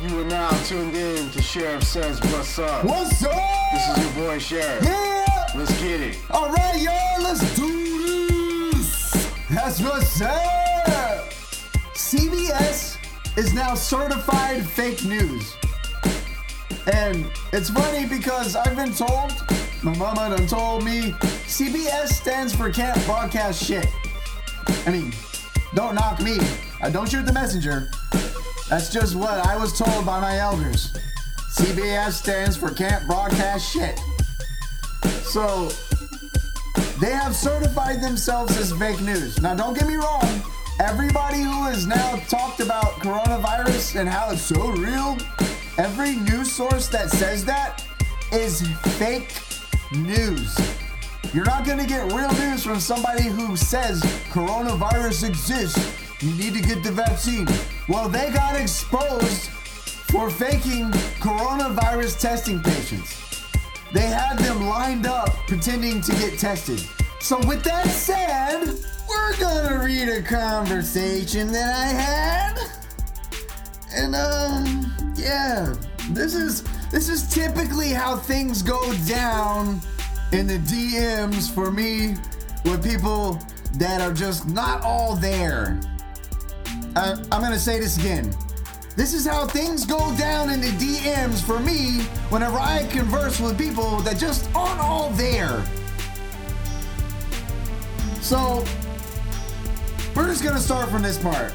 You are now tuned in to Sheriff Says What's Up. What's up? This is your boy Sheriff. Yeah! Let's get it. Alright, y'all, let's do this! That's what's up! CBS is now certified fake news. And it's funny because I've been told, my mama done told me, CBS stands for Can't Broadcast Shit. I mean, don't knock me. Don't shoot the messenger. That's just what I was told by my elders. CBS stands for Can't Broadcast Shit. So, they have certified themselves as fake news. Now, don't get me wrong. Everybody who has now talked about coronavirus and how it's so real, every news source that says that is fake news. You're not going to get real news from somebody who says coronavirus exists. You need to get the vaccine. Well, they got exposed for faking coronavirus testing patients. They had them lined up pretending to get tested. So with that said, we're gonna read a conversation that I had. And yeah, this is typically how things go down in the DMs for me with people that are just not all there. I'm gonna say this again. This is how things go down in the DMs for me whenever I converse with people that just aren't all there. So, we're just gonna start from this part.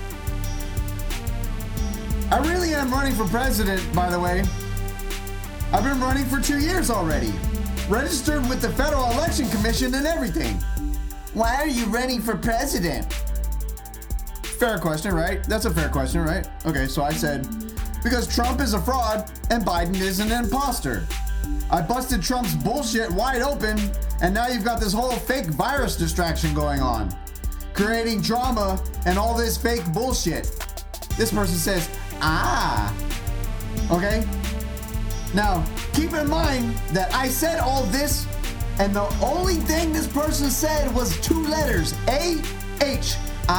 I really am running for president, by the way. I've been running for 2 years already. Registered with the Federal Election Commission and everything. Why are you running for president? Fair question, right? That's a fair question, right? Okay, so I said, because Trump is a fraud and Biden is an imposter. I busted Trump's bullshit wide open, and now you've got this whole fake virus distraction going on, creating drama and all this fake bullshit. This person says, okay? Now, keep in mind that I said all this, and the only thing this person said was 2 letters, A-H,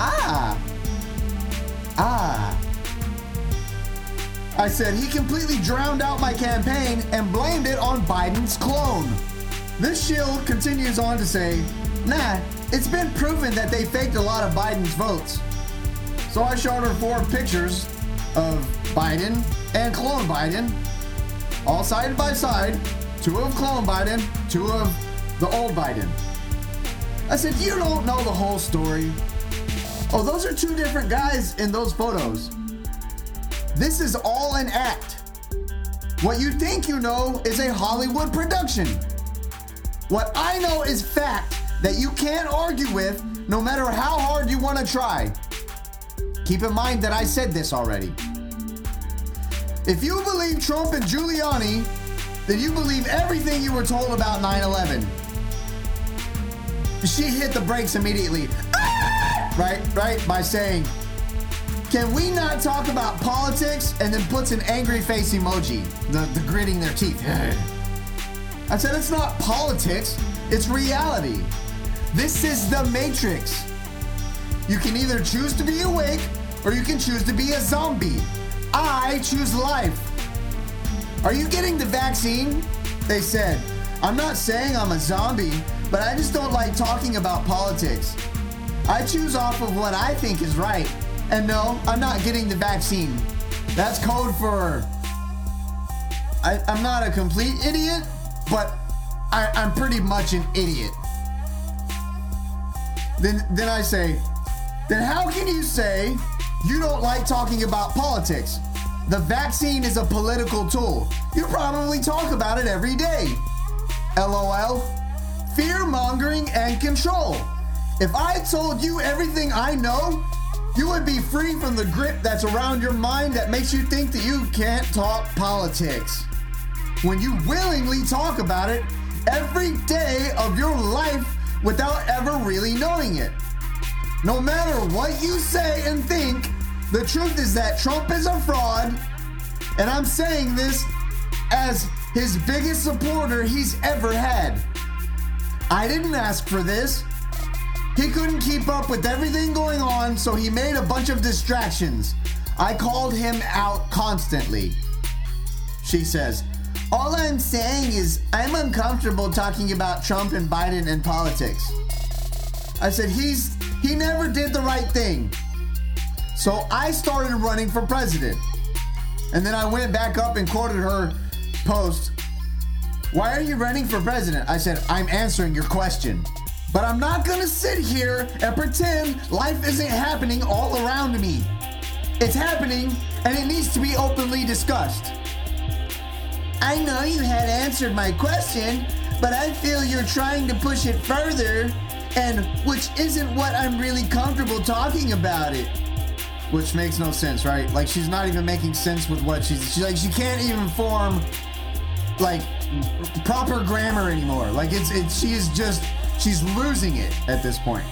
I said he completely drowned out my campaign and blamed it on Biden's clone. This shield continues on to say, nah, it's been proven that they faked a lot of Biden's votes. So I showed her 4 pictures of Biden and clone Biden, all side by side, 2 of clone Biden, 2 of the old Biden. I said, you don't know the whole story. Oh, those are 2 different guys in those photos. This is all an act. What you think you know is a Hollywood production. What I know is fact that you can't argue with no matter how hard you want to try. Keep in mind that I said this already. If you believe Trump and Giuliani, then you believe everything you were told about 9/11. She hit the brakes immediately. Right? By saying, can we not talk about politics? And then puts an angry face emoji, the gritting their teeth. I said, it's not politics, it's reality. This is the Matrix. You can either choose to be awake or you can choose to be a zombie. I choose life. Are you getting the vaccine? They said, I'm not saying I'm a zombie, but I just don't like talking about politics. I choose off of what I think is right. And no, I'm not getting the vaccine. That's code for I'm not a complete idiot, but I'm pretty much an idiot. Then I say, then how can you say you don't like talking about politics? The vaccine is a political tool. You probably talk about it every day. LOL. Fear-mongering and control. If I told you everything I know, you would be free from the grip that's around your mind that makes you think that you can't talk politics. When you willingly talk about it every day of your life without ever really knowing it. No matter what you say and think, the truth is that Trump is a fraud, and I'm saying this as his biggest supporter he's ever had. I didn't ask for this. He couldn't keep up with everything going on, so he made a bunch of distractions. I called him out constantly. She says, all I'm saying is I'm uncomfortable talking about Trump and Biden and politics. I said, he never did the right thing. So I started running for president. And then I went back up and quoted her post. Why are you running for president? I said, I'm answering your question. But I'm not gonna sit here and pretend life isn't happening all around me. It's happening and it needs to be openly discussed. I know you had answered my question, but I feel you're trying to push it further, and which isn't what I'm really comfortable talking about it. Which makes no sense, right? Like, she's not even making sense with what she's like, she can't even form like proper grammar anymore. Like she's losing it at this point.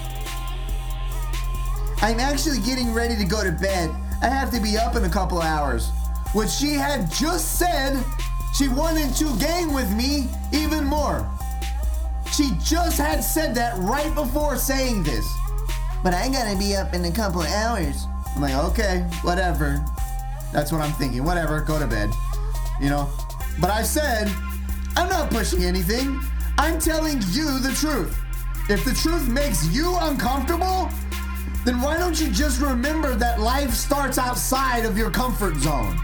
I'm actually getting ready to go to bed. I have to be up in a couple hours. Which she had just said she wanted to game with me even more. She just had said that right before saying this. But I gotta be up in a couple of hours. I'm like, okay, whatever. That's what I'm thinking. Whatever, go to bed. You know? But I said, I'm not pushing anything. I'm telling you the truth. If the truth makes you uncomfortable, then why don't you just remember that life starts outside of your comfort zone?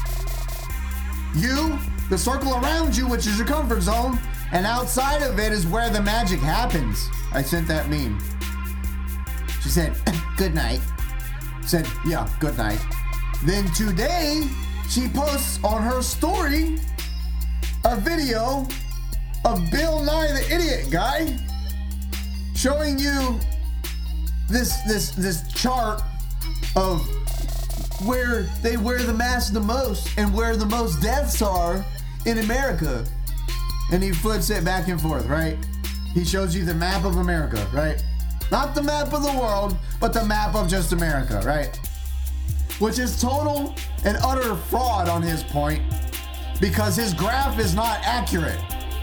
You, the circle around you, which is your comfort zone, and outside of it is where the magic happens. I sent that meme. She said, good night. Said, yeah, good night. Then today, she posts on her story a video of Bill Nye the Idiot Guy showing you this chart of where they wear the mask the most and where the most deaths are in America. And he flips it back and forth, right? He shows you the map of America, right? Not the map of the world, but the map of just America, right? Which is total and utter fraud on his point, because his graph is not accurate.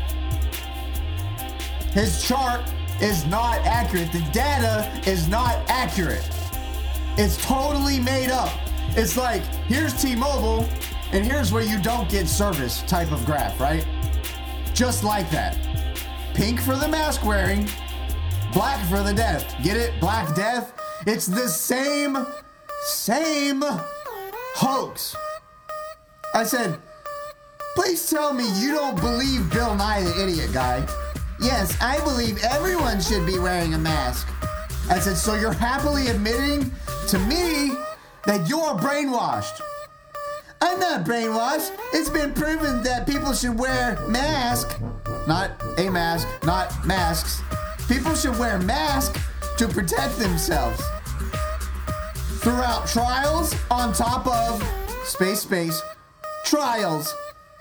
His chart is not accurate. The data is not accurate. It's totally made up. It's like, here's T-Mobile, and here's where you don't get service type of graph, right? Just like that. Pink for the mask wearing, black for the death. Get it? Black death? It's the same hoax. I said, please tell me you don't believe Bill Nye the Idiot Guy. Yes, I believe everyone should be wearing a mask. I said, so you're happily admitting to me that you're brainwashed. I'm not brainwashed. It's been proven that people should wear masks, not a mask, not masks. People should wear masks to protect themselves. Throughout trials on top of space, trials.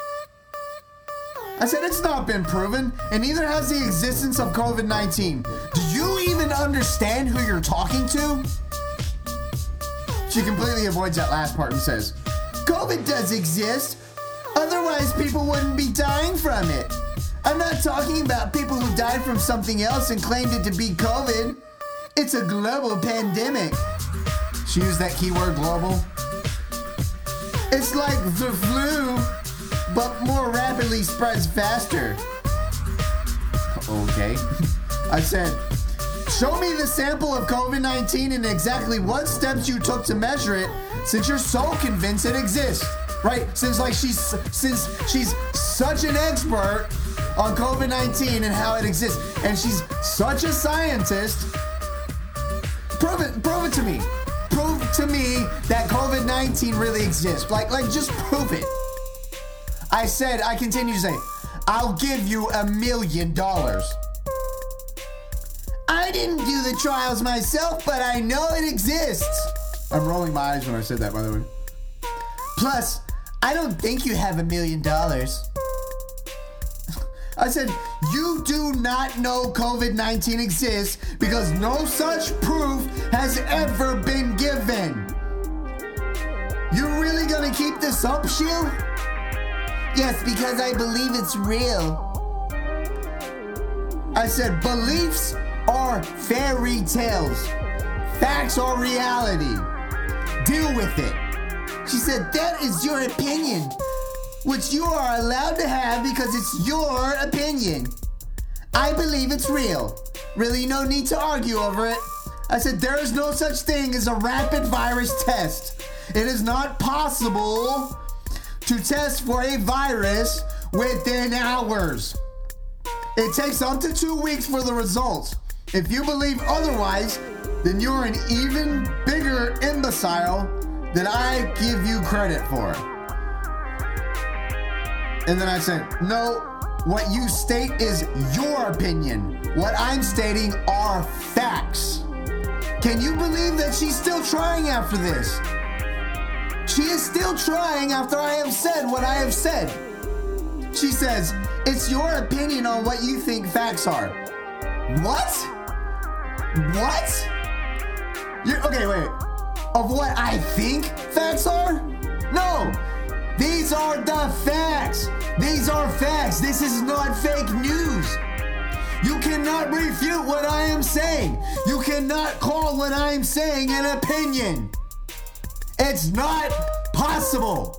I said, it's not been proven, and neither has the existence of COVID-19. Do you even understand who you're talking to? She completely avoids that last part and says, COVID does exist. Otherwise, people wouldn't be dying from it. I'm not talking about people who died from something else and claimed it to be COVID. It's a global pandemic. She used that keyword, global. It's like the flu, but more rapidly spreads faster. Okay. I said, show me the sample of COVID-19 and exactly what steps you took to measure it, since you're so convinced it exists, right? Since she's such an expert on COVID-19 and how it exists, and she's such a scientist. Prove it to me. Prove to me that COVID-19 really exists. Like just prove it. I continue to say, I'll give you $1 million. I didn't do the trials myself, but I know it exists. I'm rolling my eyes when I said that, by the way. Plus, I don't think you have $1 million. I said, you do not know COVID-19 exists because no such proof has ever been given. You really gonna keep this up, Shield? Yes, because I believe it's real. I said, beliefs are fairy tales. Facts are reality. Deal with it. She said, that is your opinion, which you are allowed to have because it's your opinion. I believe it's real. Really, no need to argue over it. I said, there is no such thing as a rapid virus test. It is not possible to test for a virus within hours. It takes up to 2 weeks for the results. If you believe otherwise, then you're an even bigger imbecile than I give you credit for. And then I said, no, what you state is your opinion. What I'm stating are facts. Can you believe that she's still trying after this? She is still trying after I have said what I have said. She says, it's your opinion on what you think facts are. What? What? Okay, wait. Of what I think facts are? No. These are the facts. These are facts. This is not fake news. You cannot refute what I am saying. You cannot call what I am saying an opinion. It's not possible.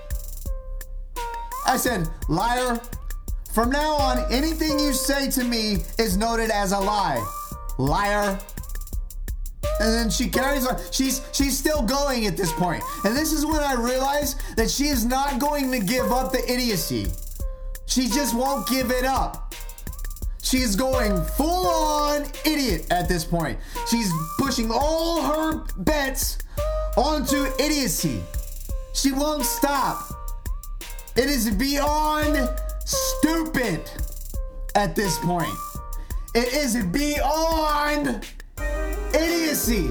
I said, liar. From now on, anything you say to me is noted as a lie. Liar. And then she carries on. She's still going at this point. And this is when I realized that she is not going to give up the idiocy. She just won't give it up. She's going full on idiot at this point. She's pushing all her bets onto idiocy. She won't stop. It is beyond stupid at this point. It is beyond idiocy.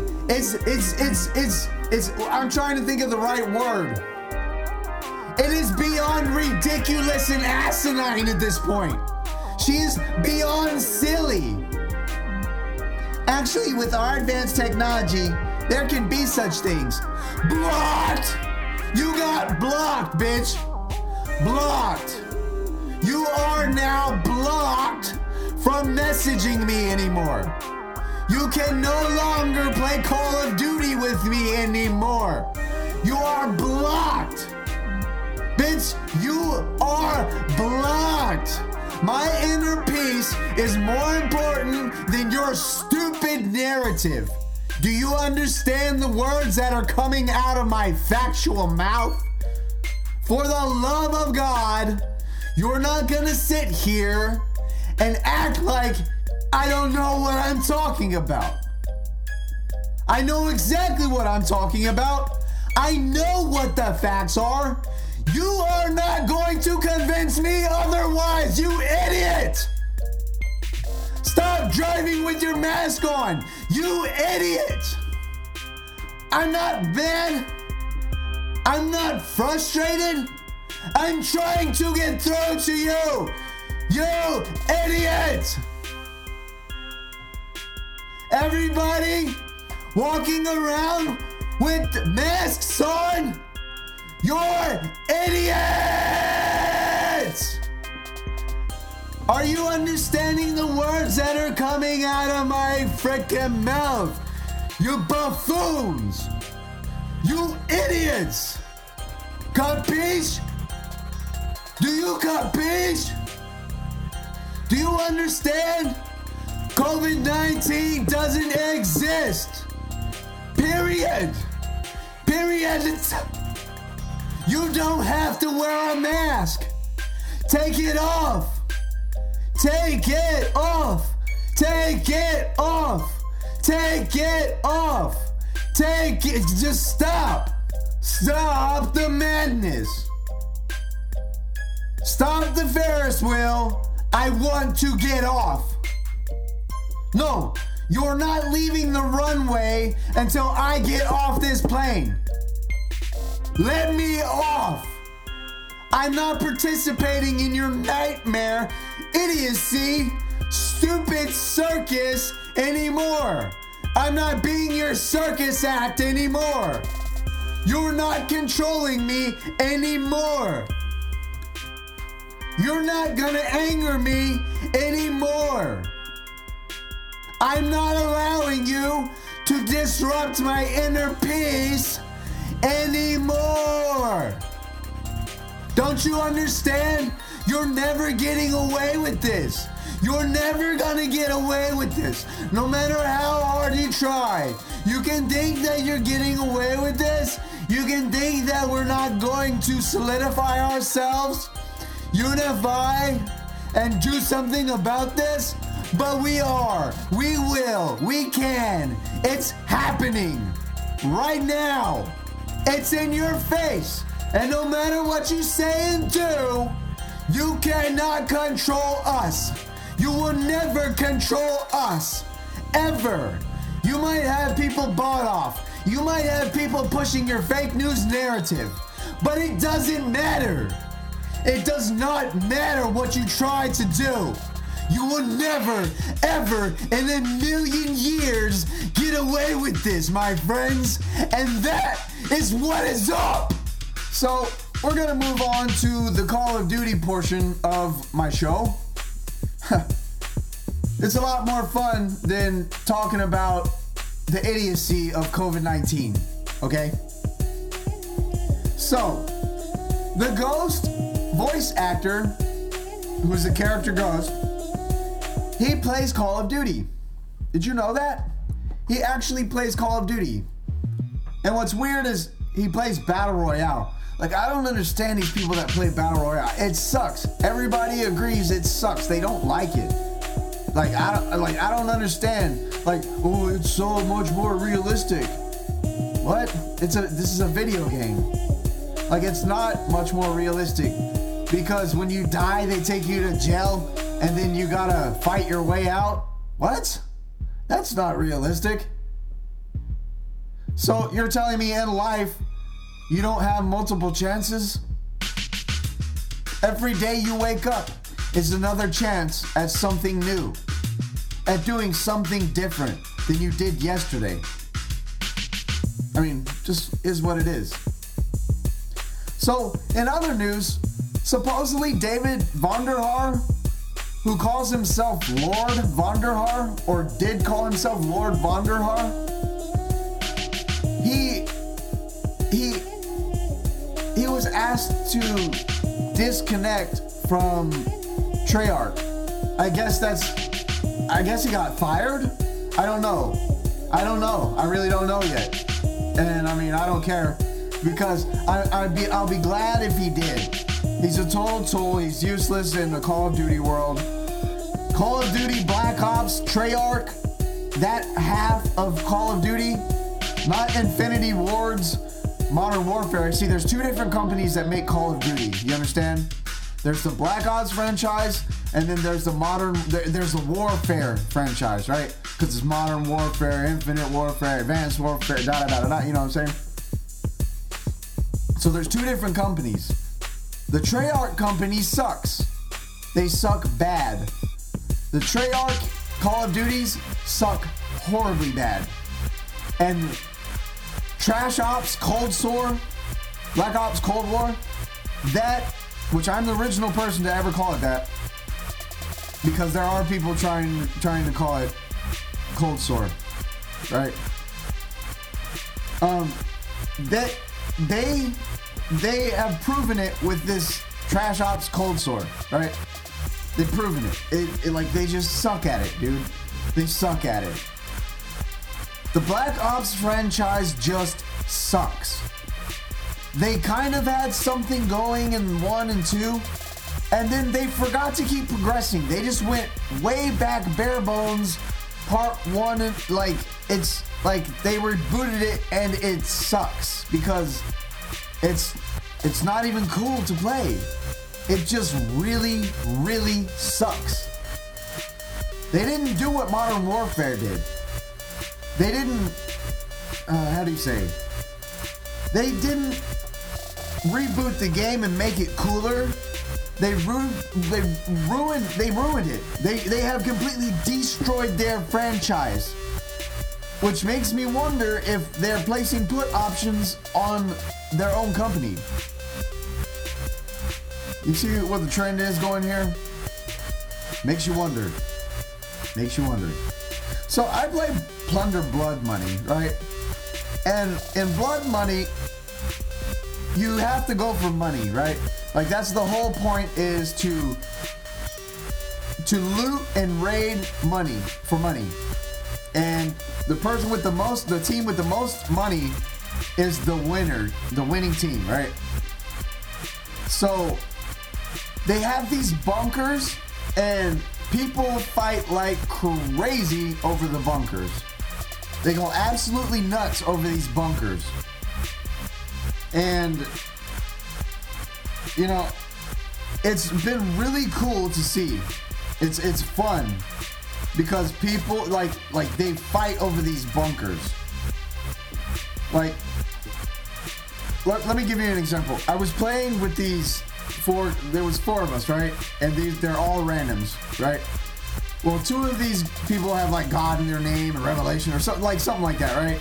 It's I'm trying to think of the right word. It is beyond ridiculous and asinine at this point. She is beyond silly. Actually, with our advanced technology, there can be such things. Blocked! You got blocked, bitch. Blocked. You are now blocked from messaging me anymore. You can no longer play Call of Duty with me anymore. You are blocked. Bitch, you are blocked. My inner peace is more important than your stupid narrative. Do you understand the words that are coming out of my factual mouth? For the love of God, you're not gonna sit here and act like I don't know what I'm talking about. I know exactly what I'm talking about. I know what the facts are. You are not going to convince me otherwise, you idiot! Stop driving with your mask on, you idiot! I'm not mad. I'm not frustrated. I'm trying to get through to you, you idiot! Everybody walking around with masks on, you're idiots! Are you understanding the words that are coming out of my frickin' mouth? You buffoons! You idiots! Capiche? Do you capiche? Do you understand? COVID-19 doesn't exist. Period. Period. You don't have to wear a mask. Take it off. Take it off. Take it off. Take it off. Take it. Just stop. Stop the madness. Stop the Ferris wheel. I want to get off. No, you're not leaving the runway until I get off this plane. Let me off. I'm not participating in your nightmare, idiocy, stupid circus anymore. I'm not being your circus act anymore. You're not controlling me anymore. You're not gonna anger me anymore. I'm not allowing you to disrupt my inner peace anymore. Don't you understand? You're never getting away with this. You're never gonna get away with this. No matter how hard you try. You can think that you're getting away with this. You can think that we're not going to solidify ourselves, unify, and do something about this. But we are. We will. We can. It's happening right now. It's in your face. And no matter what you say and do, you cannot control us. You will never control us. Ever. You might have people bought off. You might have people pushing your fake news narrative. But it doesn't matter. It does not matter what you try to do. You will never, ever in a million years get away with this, my friends. And that is what is up. So we're going to move on to the Call of Duty portion of my show. It's a lot more fun than talking about the idiocy of COVID-19, okay? So, the Ghost voice actor, who's the character Ghost, he plays Call of Duty. Did you know that? He actually plays Call of Duty. And what's weird is he plays Battle Royale. Like, I don't understand these people that play Battle Royale. It sucks. Everybody agrees it sucks. They don't like it. I don't understand. Like, oh, it's so much more realistic. What? This is a video game. Like, it's not much more realistic because when you die, they take you to jail and then you gotta fight your way out. What? That's not realistic. So you're telling me in life you don't have multiple chances? Every day you wake up is another chance at something new, at doing something different than you did yesterday. I mean, just is what it is. So, in other news, supposedly David Vonderhaar, who calls himself Lord Vonderhaar, or did call himself Lord Vonderhaar, he was asked to disconnect from Treyarch. I guess he got fired? I don't know. I really don't know yet. And I mean, I don't care because I'll be glad if he did. He's a total tool. He's useless in the Call of Duty world. Call of Duty, Black Ops, Treyarch, that half of Call of Duty, not Infinity Ward's Modern Warfare. See, there's two different companies that make Call of Duty. You understand? There's the Black Ops franchise, and then there's there's the Warfare franchise, right? Because it's Modern Warfare, Infinite Warfare, Advanced Warfare, you know what I'm saying? So there's two different companies. The Treyarch company sucks. They suck bad. The Treyarch Call of Duties suck horribly bad. And Trash Ops, Cold Sore, Black Ops Cold War, that, which I'm the original person to ever call it that, because there are people trying to call it Cold Sore, right? That they have proven it with this Trash Ops Cold Sore, right? They've proven it. Like, they just suck at it, dude. They suck at it. The Black Ops franchise just sucks. They kind of had something going in 1 and 2, and then they forgot to keep progressing. They just went way back bare bones, part 1, and like, it's like they rebooted it and it sucks because it's not even cool to play. It just really, really sucks. They didn't do what Modern Warfare did. They didn't, They didn't reboot the game and make it cooler. They ruined it. They have completely destroyed their franchise. Which makes me wonder if they're placing put options on their own company. You see what the trend is going here? Makes you wonder. So I play Plunder Blood Money, right? And in Blood Money, you have to go for money, right? Like that's the whole point, is to loot and raid money for money. And the person with the most, the team with the most money is the winner, the winning team, right? So they have these bunkers and people fight like crazy over the bunkers. They go absolutely nuts over these bunkers. And, you know, it's been really cool to see. It's fun because people like they fight over these bunkers. Like, let me give you an example. I was playing with these there was 4 of us, right? And they're all randoms, right? Well, 2 of these people have like God in their name or Revelation or something like that, right?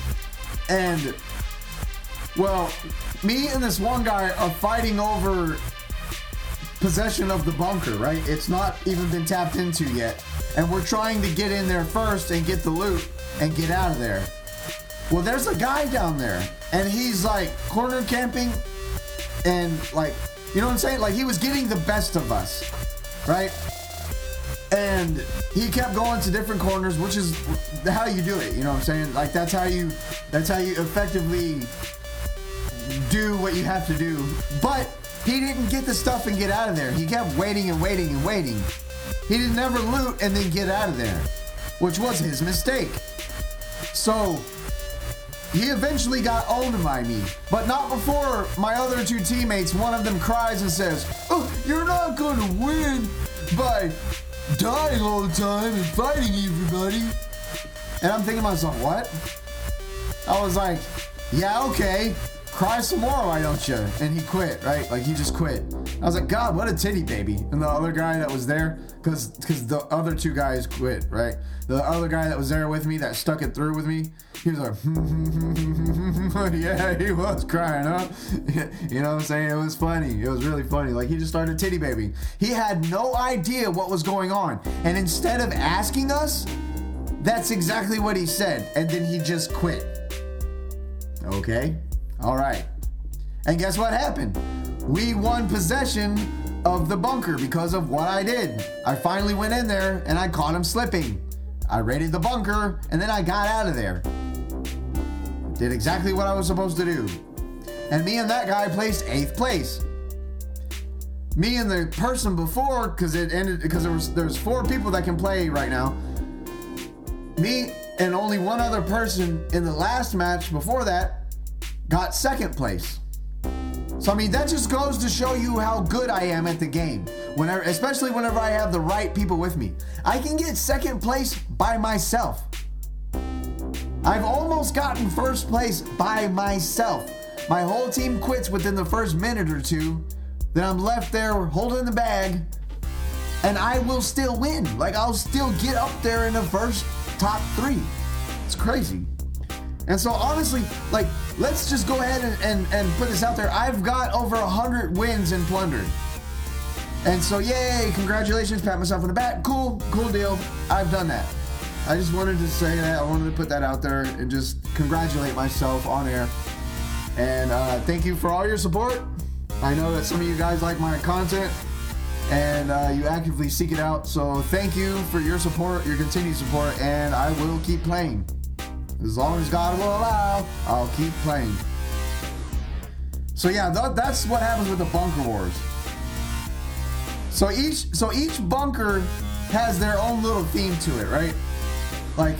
And well, me and this one guy are fighting over possession of the bunker, right? It's not even been tapped into yet. And we're trying to get in there first and get the loot and get out of there. Well, there's a guy down there and he's like corner camping and like, you know what I'm saying? Like he was getting the best of us, right? And he kept going to different corners, which is how you do it. You know what I'm saying? Like that's how you effectively do what you have to do. But he didn't get the stuff and get out of there. He kept waiting and waiting and waiting. He didn't ever loot and then get out of there, which was his mistake. So he eventually got owned by me, but not before my other 2 teammates, one of them cries and says, "Oh, you're not going to win by dying all the time and fighting everybody." And I'm thinking to myself, what? I was like, yeah, okay. Cry some more, why don't you? And he quit, right? Like he just quit. I was like, God, what a titty baby. And the other guy that was there, because the other 2 guys quit, right? The other guy that was there with me, that stuck it through with me, he was like, yeah, he was crying, huh? You know what I'm saying? It was funny. It was really funny. Like he just started titty baby. He had no idea what was going on. And instead of asking us, that's exactly what he said. And then he just quit. Okay. All right. And guess what happened? We won possession of the bunker because of what I did. I finally went in there and I caught him slipping. I raided the bunker and then I got out of there. Did exactly what I was supposed to do. And me and that guy placed 8th place. Me and the person before, because there's 4 people that can play right now. Me and only one other person in the last match before that got 2nd place. So I mean, that just goes to show you how good I am at the game. Especially whenever I have the right people with me. I can get 2nd place by myself. I've almost gotten 1st place by myself. My whole team quits within the first minute or 2. Then I'm left there holding the bag, and I will still win. Like I'll still get up there in the first top 3. It's crazy. And so honestly, like, let's just go ahead and put this out there. I've got over 100 wins in Plundered. And so, yay, congratulations, pat myself on the back. Cool deal. I've done that. I just wanted to say that. I wanted to put that out there and just congratulate myself on air. And thank you for all your support. I know that some of you guys like my content and you actively seek it out. So thank you for your support, your continued support, and I will keep playing. As long as God will allow, I'll keep playing. So yeah, that's what happens with the Bunker Wars. So each bunker has their own little theme to it, right? Like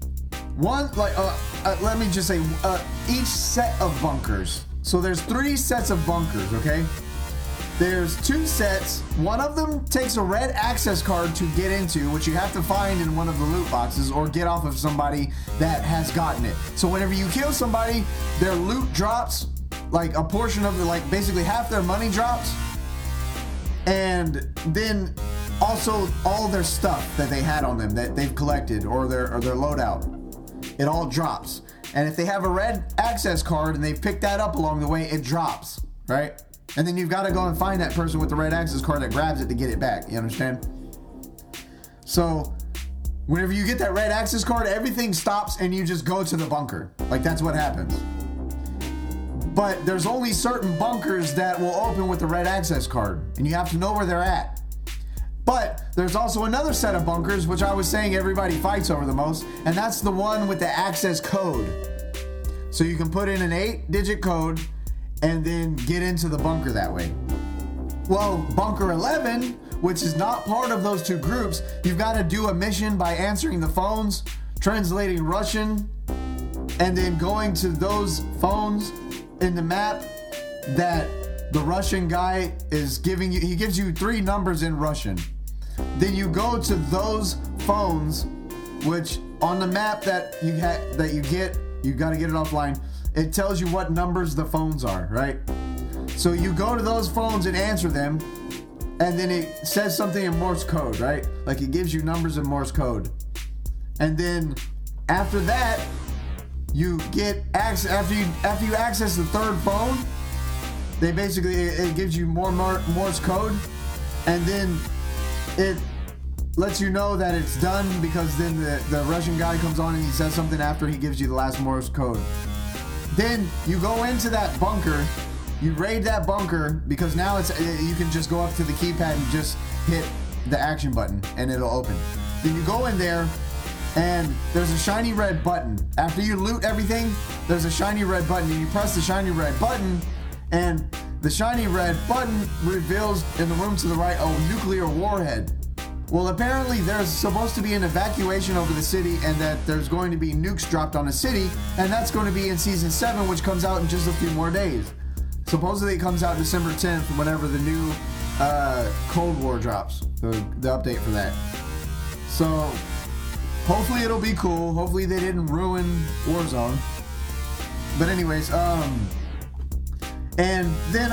let me just say each set of bunkers. So there's 3 sets of bunkers, okay? There's 2 sets. One of them takes a red access card to get into, which you have to find in one of the loot boxes or get off of somebody that has gotten it. So whenever you kill somebody, their loot drops, like a portion of like basically half their money drops. And then also all their stuff that they had on them that they've collected or their loadout, it all drops. And if they have a red access card and they've picked that up along the way, it drops, right? And then you've got to go and find that person with the red access card that grabs it to get it back. You understand? So whenever you get that red access card, everything stops and you just go to the bunker. Like that's what happens. But there's only certain bunkers that will open with the red access card, and you have to know where they're at. But there's also another set of bunkers, which I was saying everybody fights over the most, and that's the one with the access code. So you can put in an 8-digit code and then get into the bunker that way. Well, Bunker 11, which is not part of those two groups, you've got to do a mission by answering the phones, translating Russian, and then going to those phones in the map that the Russian guy is giving you. He gives you 3 numbers in Russian. Then you go to those phones, which on the map that you get, you got to get it offline. It tells you what numbers the phones are, right? So you go to those phones and answer them, and then it says something in Morse code, right? Like it gives you numbers in Morse code. And then after that, you get access. After you access the third phone, they basically, it gives you more Morse code, and then it lets you know that it's done, because then the Russian guy comes on and he says something after he gives you the last Morse code. Then you go into that bunker, you raid that bunker, because now you can just go up to the keypad and just hit the action button and it'll open. Then you go in there and there's a shiny red button. After you loot everything, there's a shiny red button, and you press the shiny red button, and the shiny red button reveals in the room to the right a nuclear warhead. Well, apparently there's supposed to be an evacuation over the city, and that there's going to be nukes dropped on the city, and that's going to be in season 7, which comes out in just a few more days. Supposedly it comes out December 10th, whenever the new Cold War drops, the update for that. So hopefully it'll be cool. Hopefully they didn't ruin Warzone. But anyways, and then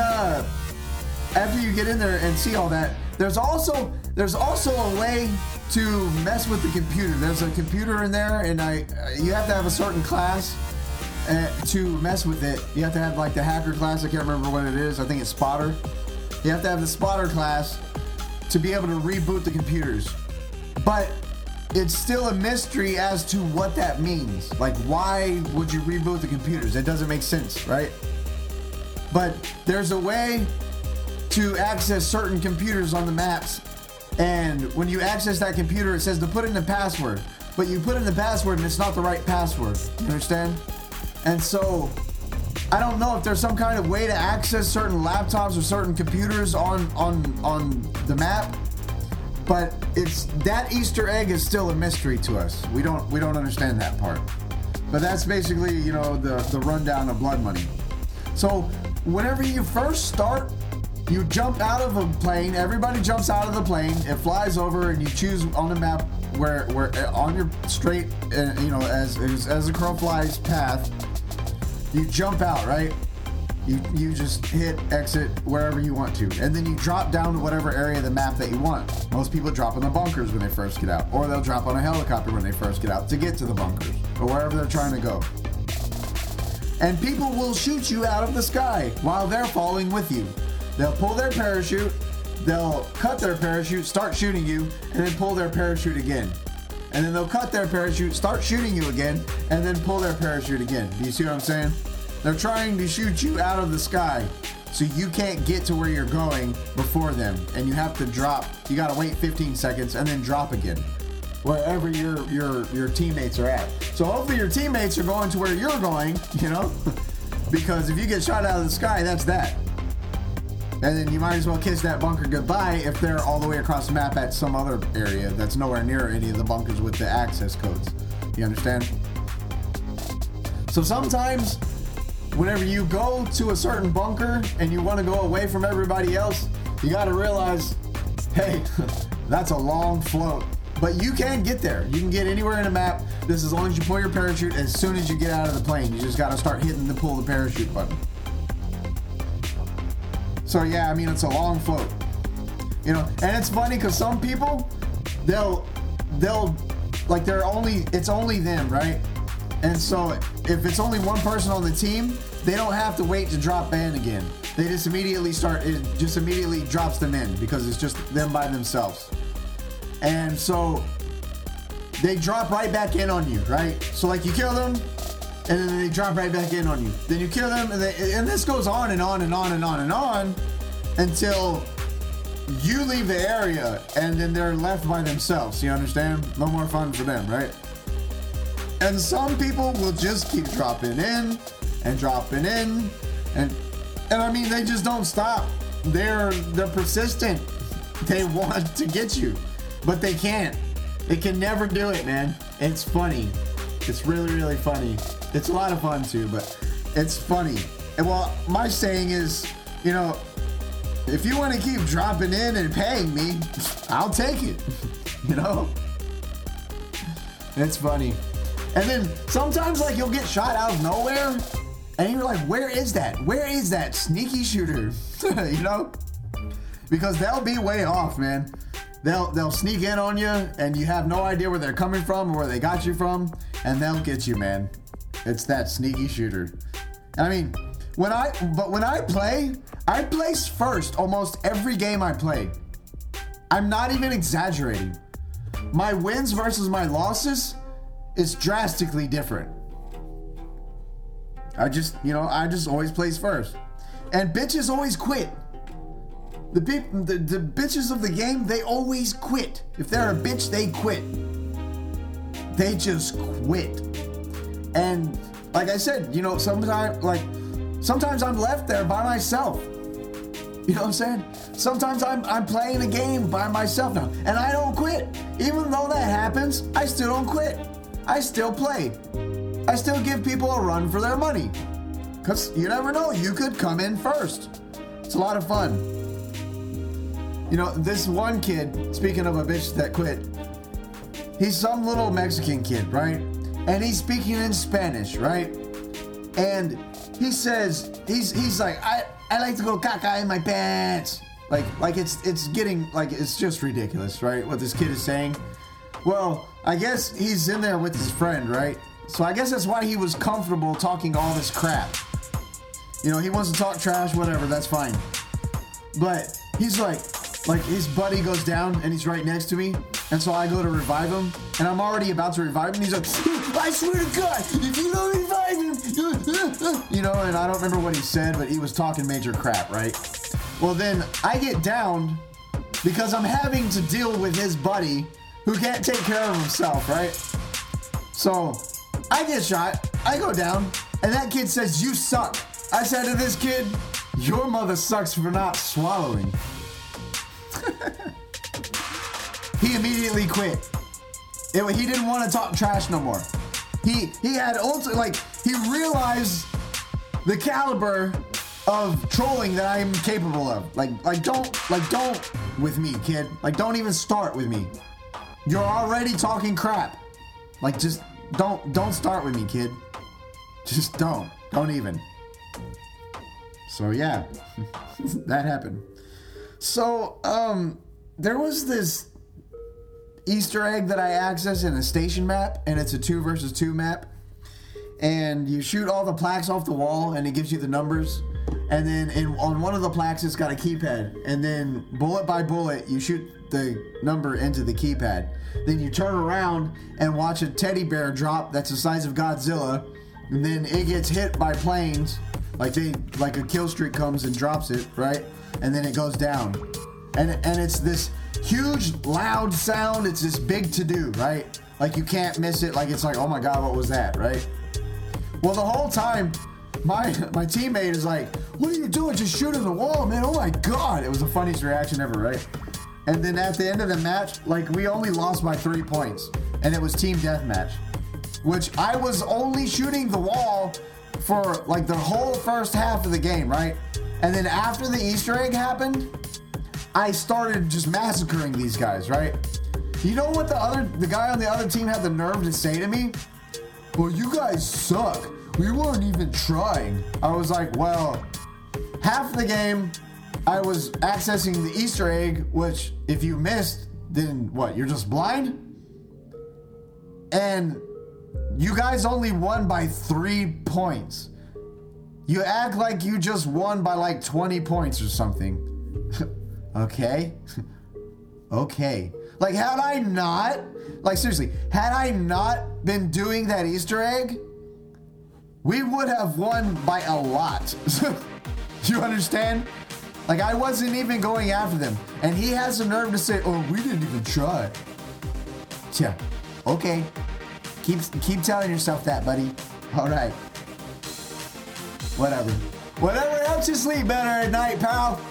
after you get in there and see all that, there's also a way to mess with the computer. There's a computer in there, and you have to have a certain class to mess with it. You have to have like the hacker class. I can't remember what it is. I think it's spotter. You have to have the spotter class to be able to reboot the computers. But it's still a mystery as to what that means. Like, why would you reboot the computers? It doesn't make sense, right? But there's a way to access certain computers on the maps, and when you access that computer, it says to put in the password, but you put in the password and it's not the right password. You understand? And so I don't know if there's some kind of way to access certain laptops or certain computers on the map, but it's that Easter egg is still a mystery to us. We don't understand that part. But that's basically, you know, the rundown of Blood Money. So whenever you first start, you jump out of a plane. Everybody jumps out of the plane. It flies over, and you choose on the map where on your straight, you know, as the crow flies path, you jump out, right? You just hit exit wherever you want to, and then you drop down to whatever area of the map that you want. Most people drop in the bunkers when they first get out, or they'll drop on a helicopter when they first get out to get to the bunkers, or wherever they're trying to go. And people will shoot you out of the sky while they're falling with you. They'll pull their parachute, they'll cut their parachute, start shooting you, and then pull their parachute again. And then they'll cut their parachute, start shooting you again, and then pull their parachute again. Do you see what I'm saying? They're trying to shoot you out of the sky, so you can't get to where you're going before them, and you have to drop. You gotta wait 15 seconds and then drop again, wherever your teammates are at. So hopefully your teammates are going to where you're going, you know, because if you get shot out of the sky, that's that. And then you might as well kiss that bunker goodbye if they're all the way across the map at some other area that's nowhere near any of the bunkers with the access codes. You understand? So sometimes, whenever you go to a certain bunker and you want to go away from everybody else, you got to realize, hey, that's a long float. But you can get there. You can get anywhere in a map. This as long as you pull your parachute as soon as you get out of the plane. You just got to start hitting the pull the parachute button. So yeah, I mean, it's a long float, you know, and it's funny because some people, they'll like it's only them, right? And so if it's only one person on the team, they don't have to wait to drop in again. They just immediately it just immediately drops them in because it's just them by themselves. And so they drop right back in on you, right? So like you kill them, and then they drop right back in on you. Then you kill them, and this goes on and on and on and on and on until you leave the area, and then they're left by themselves. You understand? No more fun for them, right? And some people will just keep dropping in and dropping in, and I mean, they just don't stop. They're persistent. They want to get you, but they can't. They can never do it, man. It's funny. It's really, really funny. It's a lot of fun too, but it's funny. And well, my saying is, you know, if you want to keep dropping in and paying me, I'll take it. You know? It's funny. And then sometimes, like, you'll get shot out of nowhere, and you're like, where is that? Where is that sneaky shooter? You know? Because they'll be way off, man. They'll sneak in on you, and you have no idea where they're coming from or where they got you from, and they'll get you, man. It's that sneaky shooter. And I mean, when I play, I place first almost every game I play. I'm not even exaggerating. My wins versus my losses is drastically different. I just always place first. And bitches always quit. The bitches of the game, they always quit. If they're a bitch, they quit. They just quit. And like I said, you know, sometimes I'm left there by myself. You know what I'm saying? Sometimes I'm playing a game by myself now, and I don't quit. Even though that happens, I still don't quit. I still play. I still give people a run for their money. Because you never know, you could come in first. It's a lot of fun. You know, this one kid, speaking of a bitch that quit, he's some little Mexican kid, right? And he's speaking in Spanish, right? And he says, he's like, I like to go caca in my pants. Like it's getting, like, it's just ridiculous, right? What this kid is saying. Well, I guess he's in there with his friend, right? So I guess that's why he was comfortable talking all this crap. You know, he wants to talk trash, whatever, that's fine. But he's like his buddy goes down and he's right next to me. And so I go to revive him, and I'm already about to revive him. He's like, I swear to God, if you don't revive him, you know, and I don't remember what he said, but he was talking major crap, right? Well, then I get down because I'm having to deal with his buddy who can't take care of himself, right? So I get shot, I go down, and that kid says, you suck. I said to this kid, your mother sucks for not swallowing. He immediately quit. He didn't want to talk trash no more. He had he realized the caliber of trolling that I am capable of. Don't with me, kid. Like, don't even start with me. You're already talking crap. Like, just don't start with me, kid. Just don't even. So yeah, that happened. So there was this Easter egg that I accessed in a station map, and it's a 2 versus 2 map, and you shoot all the plaques off the wall and it gives you the numbers, and then on one of the plaques it's got a keypad, and then bullet by bullet you shoot the number into the keypad. Then you turn around and watch a teddy bear drop that's the size of Godzilla, and then it gets hit by planes, like a kill streak comes and drops it, right? And then it goes down, and it's this huge loud sound. It's this big to do, right? Like, you can't miss it. Like, it's like, oh my God, what was that, right? Well, the whole time my teammate is like, what are you doing? Just shooting the wall, man. Oh my God. It was the funniest reaction ever, right? And then at the end of the match, like, we only lost by 3 points, and it was team deathmatch, which I was only shooting the wall for like the whole first half of the game, right? And then after the Easter egg happened, I started just massacring these guys, right? You know what the guy on the other team had the nerve to say to me? Well, you guys suck. We weren't even trying. I was like, well, half the game I was accessing the Easter egg, which if you missed, then what? You're just blind? And you guys only won by 3 points. You act like you just won by like 20 points or something. Okay. Okay. Like, had I not been doing that Easter egg, we would have won by a lot. You understand? Like, I wasn't even going after them. And he has the nerve to say, oh, we didn't even try. Yeah, okay. Keep telling yourself that, buddy. All right. Whatever. Whatever helps you sleep better at night, pal.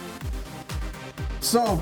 So,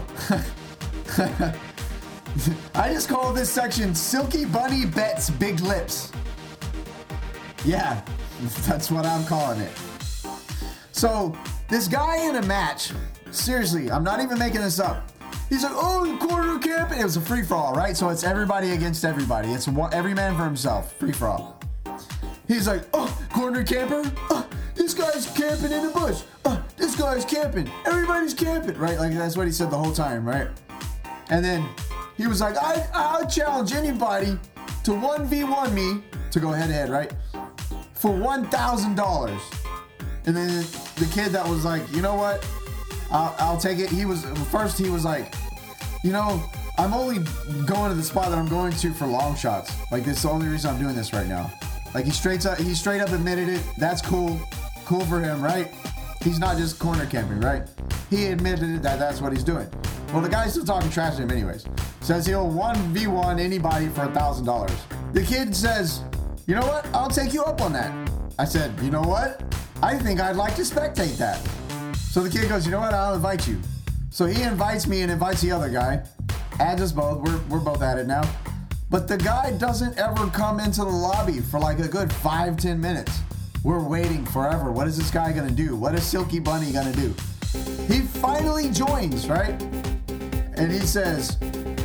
I just call this section Silky Bunny Bets Big Lips. Yeah, that's what I'm calling it. So, this guy in a match, seriously, I'm not even making this up. He's like, oh, corner camp. It was a free-for-all, right? So it's everybody against everybody. It's every man for himself, free-for-all. He's like, oh, corner camper. This guy's camping in the bush. This guy's camping. Everybody's camping, right? Like, that's what he said the whole time, right? And then he was like, I'll challenge anybody to 1v1 me, to go head-to-head, right? For $1,000. And then the kid that was like, you know what? I'll take it. He was like, you know, I'm only going to the spot that I'm going to for long shots. Like, this is the only reason I'm doing this right now. Like, he straight up admitted it. That's cool. Cool for him, right? He's not just corner camping, right? He admitted it, that's what he's doing. Well, the guy's still talking trash to him anyways. Says he'll 1v1 anybody for $1,000. The kid says, you know what? I'll take you up on that. I said, you know what? I think I'd like to spectate that. So the kid goes, you know what? I'll invite you. So he invites me and invites the other guy. Adds us both. We're both at it now. But the guy doesn't ever come into the lobby for like a good 5-10 minutes. We're waiting forever. What is this guy gonna do? What is Silky Bunny gonna do? He finally joins, right? And he says,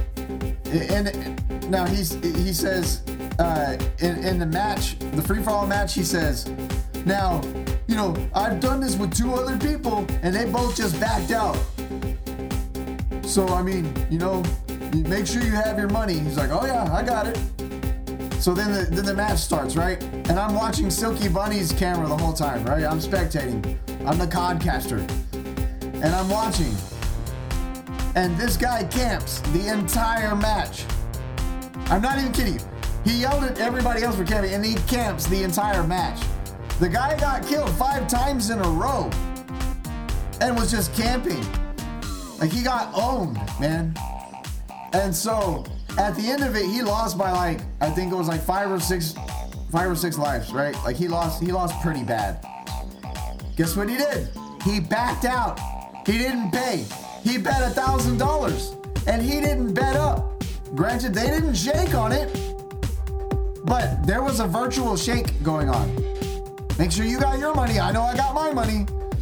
and now he says, in the match, the free-for-all match, he says, now, you know, I've done this with 2 other people and they both just backed out. So, I mean, you know, make sure you have your money. He's like, oh yeah, I got it. So then the match starts, right? And I'm watching Silky Bunny's camera the whole time, right? I'm spectating. I'm the codcaster. And I'm watching. And this guy camps the entire match. I'm not even kidding you. He yelled at everybody else for camping, and he camps the entire match. The guy got killed 5 times in a row and was just camping. Like, he got owned, man. And so at the end of it, he lost by like, I think it was like 5 or 6 lives, right? Like, he lost pretty bad. Guess what he did? He backed out. He didn't pay. He bet $1,000 and he didn't bet up. Granted, they didn't shake on it, but there was a virtual shake going on. Make sure you got your money. I know I got my money.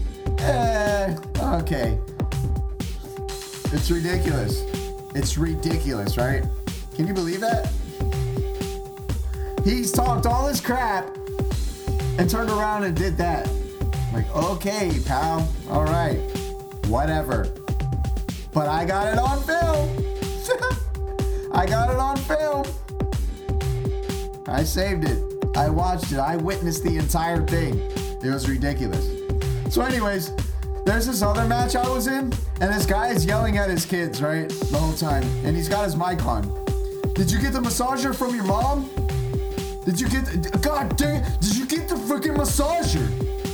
Okay. It's ridiculous. It's ridiculous, right? Can you believe that? He's talked all this crap and turned around and did that. Like, okay, pal. All right. Whatever. But I got it on film. I got it on film. I saved it. I watched it. I witnessed the entire thing. It was ridiculous. So anyways, there's this other match I was in, and this guy is yelling at his kids, right? The whole time. And he's got his mic on. Did you get the massager from your mom? Did you get God dang it. Did you get the freaking massager?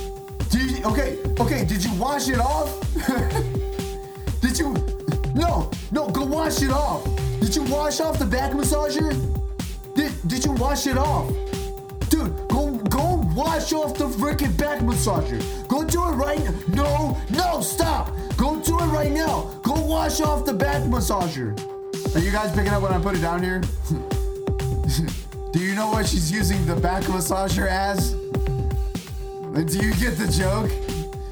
Okay, did you wash it off? Did you? No, go wash it off. Did you wash off the back massager? Did you wash it off? Dude, go wash off the freaking back massager. Go do it right now. No, stop. Go do it right now. Go wash off the back massager. Are you guys picking up what I put it down here? Do you know what she's using the back massager as? Do you get the joke?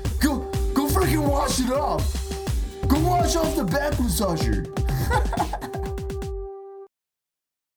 Go freaking wash it off. Go wash off the back massager.